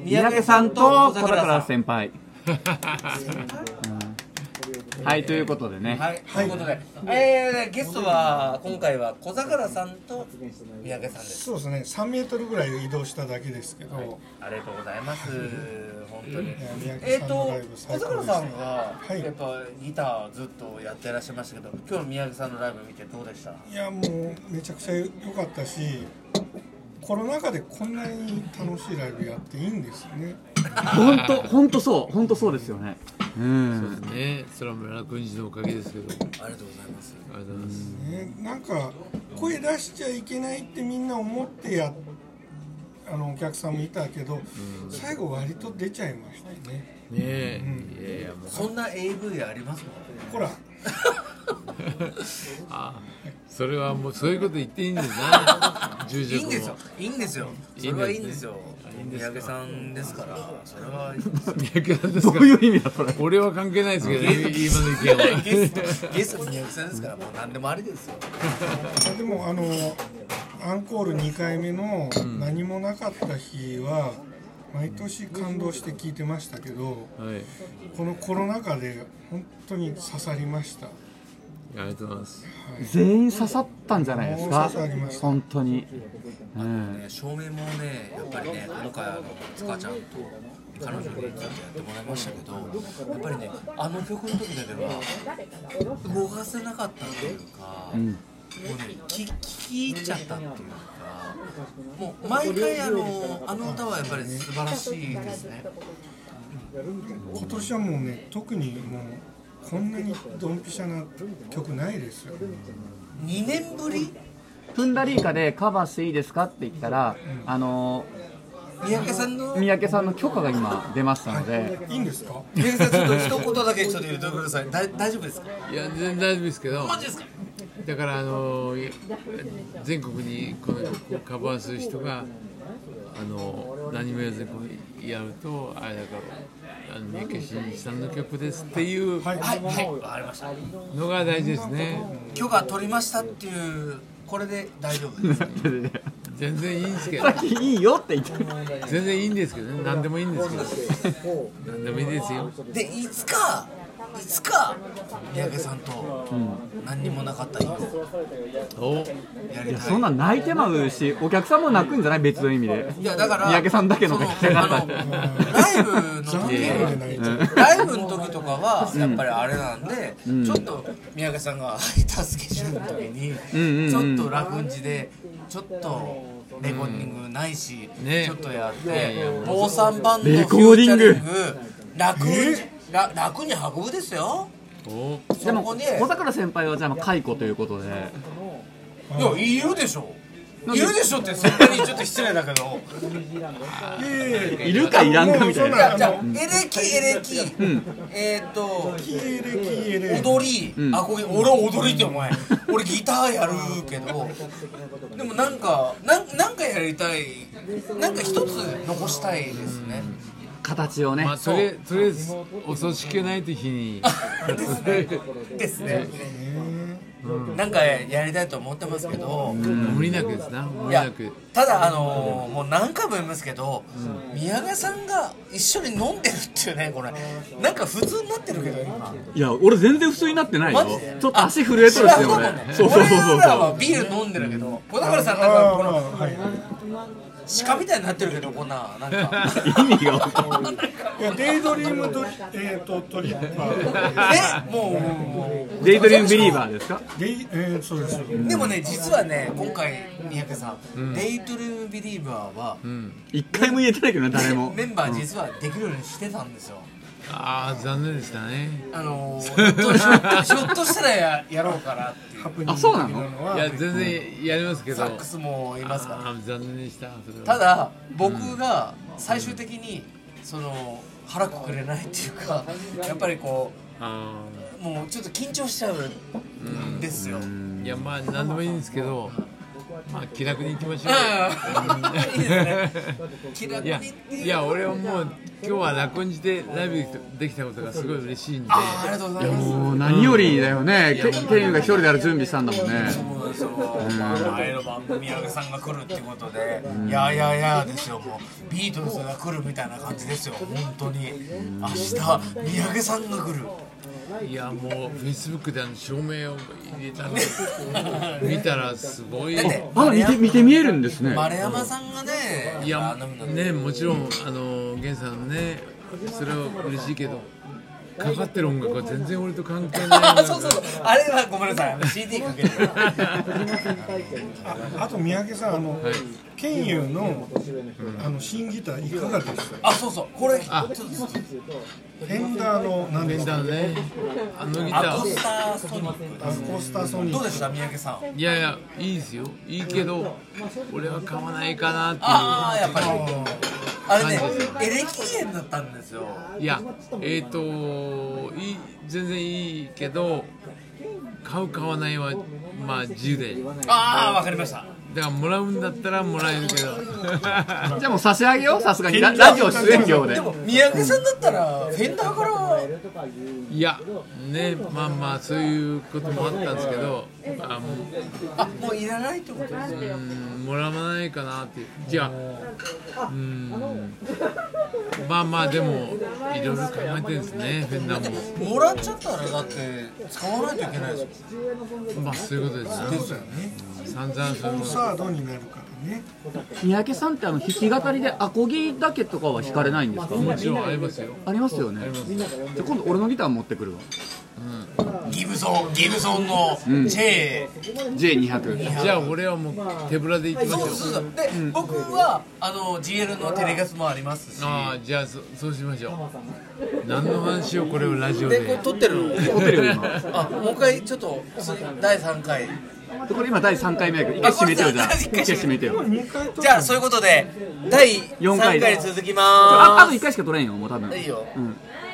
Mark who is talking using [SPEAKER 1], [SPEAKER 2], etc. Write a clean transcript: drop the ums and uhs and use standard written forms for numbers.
[SPEAKER 1] 三宅さんと小桜先輩。はい、ということでね。
[SPEAKER 2] はい、ということで、ゲストは今回は小桜さんと三宅さんです。
[SPEAKER 3] そうですね、3メートルぐらい移動しただけですけど、
[SPEAKER 2] ありがとうございます。本当に。小桜さんはやっぱギターずっとやってらっしゃいましたけど、今日の三宅さんのライブ見てどうでした？
[SPEAKER 3] いや、もうめちゃくちゃ良かったし、コロナ禍でこんなに楽しいライブやっていいんですね。
[SPEAKER 1] 本当そうですよね。
[SPEAKER 4] そうですね。それは村君寺のおかげですけど。
[SPEAKER 2] ありがとうございます。
[SPEAKER 4] ありがとうございます。
[SPEAKER 3] なんか声出しちゃいけないってみんな思ってお客さんもいたけど、最後割と出ちゃいましたね。
[SPEAKER 4] ねえ、いや
[SPEAKER 2] もうそんな AV ありますもんね。
[SPEAKER 3] ほら。
[SPEAKER 4] それはもうそういうこと言っていいんですな。
[SPEAKER 2] いいんですよ。いいんですよ。それはいいんですよ。三宅さんですから。それは
[SPEAKER 4] 三宅さんですから。
[SPEAKER 1] どういう意味だそれ。
[SPEAKER 4] 俺は関係ないですけど、今の意見は。
[SPEAKER 2] ゲスト三宅さんですから、もう何でもありですよ。
[SPEAKER 3] でもアンコール2回目の何もなかった日は毎年感動して聞いてましたけど、このコロナ禍で本当に刺さりました。
[SPEAKER 4] ありがとうございます。
[SPEAKER 1] 全員刺さったんじゃないですか。本当に。
[SPEAKER 2] 照明もね、やっぱりね、今回塚ちゃんと彼女にちょっとやってもらいましたけど、やっぱりね、あの曲の時だけは動かせなかったっていうか、もうね、聞き入っちゃったっていうか、もう毎回あの歌はやっぱり素晴らしいですね。
[SPEAKER 3] 今年はもうね、特にもうこんなにドンピシャな曲ないですよ。
[SPEAKER 2] 2年ぶり？
[SPEAKER 1] プンダリーカでカバーしていいですかって言ったら、
[SPEAKER 2] 三宅さんの
[SPEAKER 1] 許可が今出ましたので。
[SPEAKER 3] いいんですか？
[SPEAKER 2] 三宅さん、ちょっと一言だけちょっと入れてください。大丈夫ですか？
[SPEAKER 4] いや、全然大丈夫ですけど。
[SPEAKER 2] マジですか？
[SPEAKER 4] だから全国にこの曲をカバーする人が何も言わずにやるとあれだから三宅伸一さんの曲ですっていう
[SPEAKER 2] はい、わかりました。
[SPEAKER 4] のが大事ですね。
[SPEAKER 2] 許可取りましたっていうこれで大丈夫です。
[SPEAKER 4] 全然いいんですけど。
[SPEAKER 1] さっきいいよって言って。
[SPEAKER 4] 全然いいんですけどね。何でもいいんですけど。何でもいいですよ。
[SPEAKER 2] でいつか三宅さんと何にもなかった日をやりたい。
[SPEAKER 1] そんなん泣いてまうし、お客さんも泣くんじゃない？別の意味で。
[SPEAKER 2] いやだから
[SPEAKER 1] 三宅さんだけのが聞きたかった。
[SPEAKER 2] ライブの時とかはやっぱりあれなんで、ちょっと三宅さんが空いたスケジュールの時にちょっと楽んじでちょっとレコーディングないし、ちょっとやって坊さんバンドのフューチャリング楽に運ぶですよ。
[SPEAKER 1] でも小桜先輩はじゃあ解雇ということで。
[SPEAKER 2] いや、いるでしょ。いるでしょって先輩にちょっと失礼だけど。
[SPEAKER 1] いるかいらんかみたいな。
[SPEAKER 2] じゃあエレキ踊り、俺踊りってお前、俺ギターやるけど、でもなんかやりたい、なんか一つ残したいですね。
[SPEAKER 1] 形をね。
[SPEAKER 4] まあとりあえずお葬式ないと日に
[SPEAKER 2] ですね。なんかやりたいと思ってますけど、
[SPEAKER 4] 無理なくですな。無理なく。
[SPEAKER 2] ただもう何回も言いますけど、宮川さんが一緒に飲んでるっていうね、これなんか普通になってるけど今。
[SPEAKER 1] いや俺全然普通になってないよ。ちょっと足震えとるしよ俺。
[SPEAKER 2] 俺らはビール飲んでるけど、小田原さんなんかこの鹿みたいになってるけど、こんななんか
[SPEAKER 1] 意味が分かんない。
[SPEAKER 3] いや、デイドリームトリッパ
[SPEAKER 2] ーも
[SPEAKER 1] うデイドリームビリーバーですか？
[SPEAKER 3] そうです。
[SPEAKER 2] でもね、実はね、今回三宅さん、デイドリームビリーバーは
[SPEAKER 1] 一回も言えてないけどね、誰も。
[SPEAKER 2] メンバー実はできるようにしてたんですよ。
[SPEAKER 4] ああ、残念でしたね。
[SPEAKER 2] ひょっとしたらやろうかなっていう。
[SPEAKER 1] あ、そうなの？
[SPEAKER 4] いや、全然やりますけど。
[SPEAKER 2] サックスもいますから。
[SPEAKER 4] 残念でした。
[SPEAKER 2] ただ僕が最終的に腹くくれないっていうか、やっぱりこうもうちょっと緊張しちゃうんですよ。
[SPEAKER 4] いや、まあ何でもいいんですけど、まあ気楽に行きましょう。
[SPEAKER 2] いいですね。気楽にっていう。
[SPEAKER 4] いや、俺はもう今日は楽んじてライブできたことがすごい嬉しいんで。
[SPEAKER 2] ありがとうございます。
[SPEAKER 1] もう何よりだよね。ケンが一人でやる準備したんだもんね。
[SPEAKER 2] そうでですよ、前の番組宮家さんが来るっていうことで、いやいやいやですよ、もうビートルズが来るみたいな感じですよ、本当に。明日宮家さんが来る。
[SPEAKER 4] いやもうフェイスブックで照明を入れたの見たらすごい。
[SPEAKER 1] 見て見えるんですね。
[SPEAKER 2] 丸山さんがね、
[SPEAKER 4] いやね、もちろん源さんね、それは嬉しいけど、かかってる音楽は全然俺と関係ない。
[SPEAKER 2] そうそうそう、あれはごめんなさい、CD かける。
[SPEAKER 3] あと三宅さん、ケンユーの新ギターいかがですか？
[SPEAKER 2] あ、そうそう、これ
[SPEAKER 3] フェンダーの何ですか？
[SPEAKER 4] ね、あのギター
[SPEAKER 2] アコスターソニック。
[SPEAKER 3] アコスターソニック。
[SPEAKER 2] どうでした三宅さん？
[SPEAKER 4] いやいや、いいですよ、いいけど俺は買わないかなっていう。
[SPEAKER 2] ああ、やっぱりあれね、エレキ弦だったんですよ。
[SPEAKER 4] いや、全然いいけど、買う買わないはまあ自由で。
[SPEAKER 2] ああ、わかりました。
[SPEAKER 4] だからもらうんだったらもらえるけど。
[SPEAKER 1] じゃあもう差し上げよう、さすがにラジオ出演料で。
[SPEAKER 2] でも三宅さんだったらフェンダーから。
[SPEAKER 4] いやね、まあまあそういうこともあったんですけど、
[SPEAKER 2] もういらないってことですね。
[SPEAKER 4] もらわないかなっていう。じゃあまあまあでもいろいろ考えてるんですね、フェンダーも。
[SPEAKER 2] もらっちゃったらだって使わないといけないです
[SPEAKER 4] もん。まあそういうことですよ。
[SPEAKER 2] ですよね。
[SPEAKER 4] 散々
[SPEAKER 3] コンサートになるからね。
[SPEAKER 1] 三宅さんって弾き語りでアコギだけとかは弾かれないんですか？
[SPEAKER 4] もちろんありますよ。
[SPEAKER 1] ありますよね。じゃあ今度俺のギター持ってくるわ。
[SPEAKER 2] ギブソンの
[SPEAKER 1] J200。
[SPEAKER 4] じゃあ俺はもう手ぶらで行きましょう。
[SPEAKER 2] そうで、僕はGL のテレガスもありますし。
[SPEAKER 4] ああ、じゃあそうしましょう。何の話をこれをラジオで。
[SPEAKER 2] これ撮ってるの？
[SPEAKER 1] 撮ってるよ今。
[SPEAKER 2] もう一回ちょっと第3回。
[SPEAKER 1] これ今第3回目やけど、一回締めてよ。じゃあ一回締めてよ。
[SPEAKER 2] じゃあそういうことで第4回に続きまーす。
[SPEAKER 1] あと1回しか撮れんよ、もう多分。
[SPEAKER 2] いいよ。